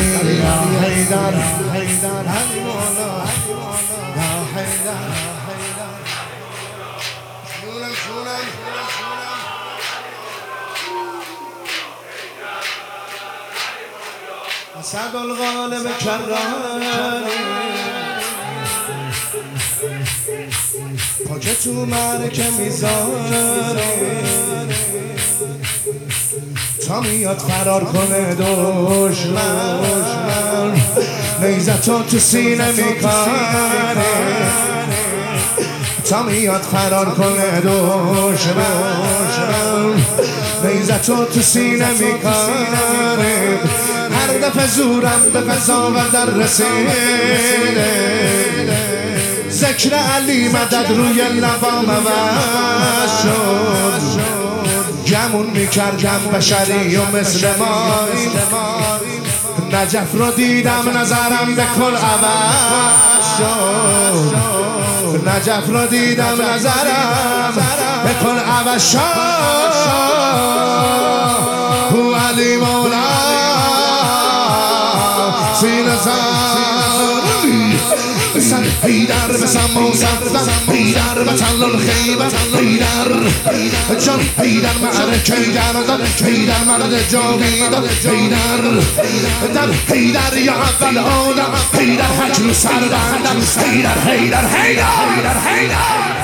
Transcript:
حیدر علی مولا یا حیدر جونم اسد الغالب کرانی پاکه تو مرکه میذاره تا میاد فرار کنه دشمن نیزتو تو سینه میکنه تا میاد فرار کنه دشمن نیزتو تو سینه میکنه هر دفعه زورم به قضاوت رسیده ذکر علی مدد روی لبام عوض شد گمون میکردم بشری و مثل ما نجف رو دیدم نظرم به کل عوض شد نجف رو دیدم نظرم به کل عوض شد هو علی مولا سینه سن حیدر بسم موسفم حیدر بطل الخیبر حیدر جان حیدر معرکه گردد حیدر مرد جاوید حیدر در حیدر یا اول آدم حیدر حجم سر بندم حیدر